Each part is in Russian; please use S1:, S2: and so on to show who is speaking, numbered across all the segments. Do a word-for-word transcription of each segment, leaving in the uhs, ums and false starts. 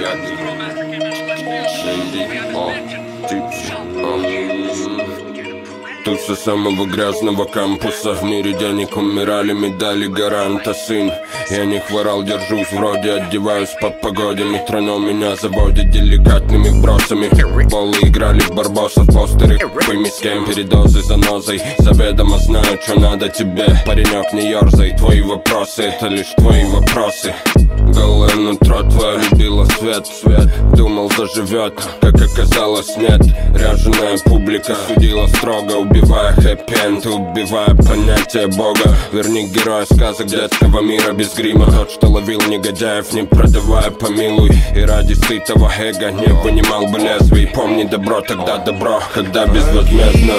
S1: Тут со самого грязного кампуса в мире денег умирали, медали гаранта, сын. Я не хворал, держусь, вроде одеваюсь по погоде. Метроном меня заводит деликатными вбросами. Болы играли в барбосов, постеры пойми с кем, передозы занозой. Заведомо знаю, что надо тебе. Паренек, не ерзай, твои вопросы, это лишь твои вопросы. Голое нутро твое любило свет, свет. Думал, заживет, как оказалось, нет. Ряженая публика судила строго, убивая хэппи-энд, убивая понятие Бога. Верни героя сказок детского мира без грима. Тот, что ловил негодяев, не продавая, помилуй. И ради сытого эго не вынимал бы лезвий. Помни добро, тогда добро, когда безвозмездно.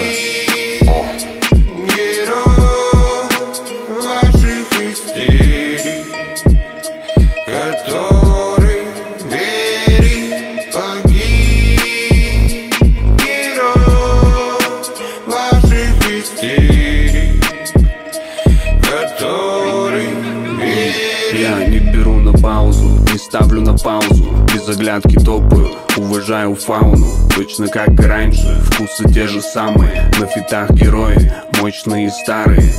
S2: Который верит, погиб. Герой ваших истерик, который верит.
S3: Я не беру на паузу, не ставлю на паузу. Без оглядки топаю, уважаю фауну. Точно как и раньше, вкусы те же самые. На фитах герои, мощные и старые.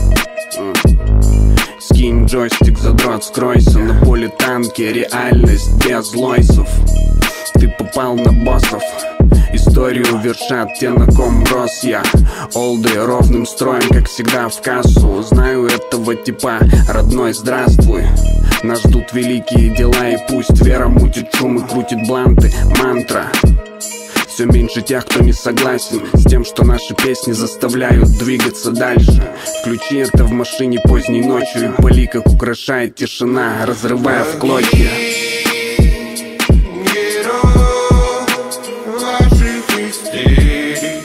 S3: Скинь джойстик, задрот, скройся. На поле танки, реальность без лойсов. Ты попал на боссов, историю вершат те, на ком рос я. Олды ровным строем, как всегда в кассу. Знаю этого типа, родной, здравствуй. Нас ждут великие дела, и пусть вера мутит шум и крутит бланты. Мантра. Все меньше тех, кто не согласен с тем, что наши песни заставляют двигаться дальше. Включи это в машине поздней ночью, и пали, как украшает тишина, разрывая в клочья.
S2: Герой ваших истерик,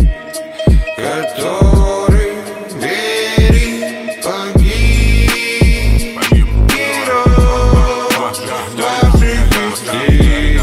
S2: который верит, погиб. Герой ваших истерик,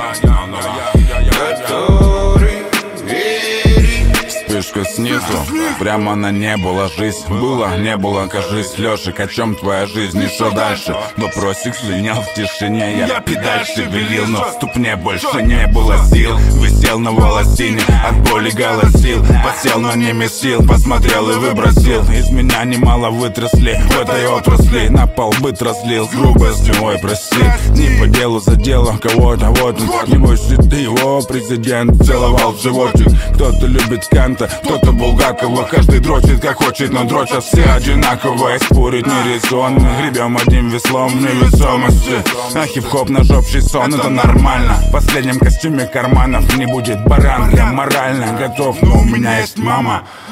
S2: который верит.
S4: Вспышка снизу, прямо на небо ложись. Было, не было, кажись, Лёшик, о чем твоя жизнь и что дальше? Вопросик звенел в тишине, я педаль шевелил, но в ступне больше не было сил. Висел на волосине, от боли голосил, посел, но не месил, посмотрел и выбросил. Из меня немало вытрясли в этой отрасли, на пол быт разлил с грубостью, ой, прости. Не по делу задела кого-то, вот он, небось и ты его президент целовал в животик. Кто-то любит Канта, кто-то Булгакова. Каждый дрочит как хочет, но дрочат все одинаково. И спорить не резонно, гребем одним веслом в невесомости. А хип-хоп наш общий сон, это нормально. В последнем костюме карманов не будет баран. Я морально готов, но у меня есть мама.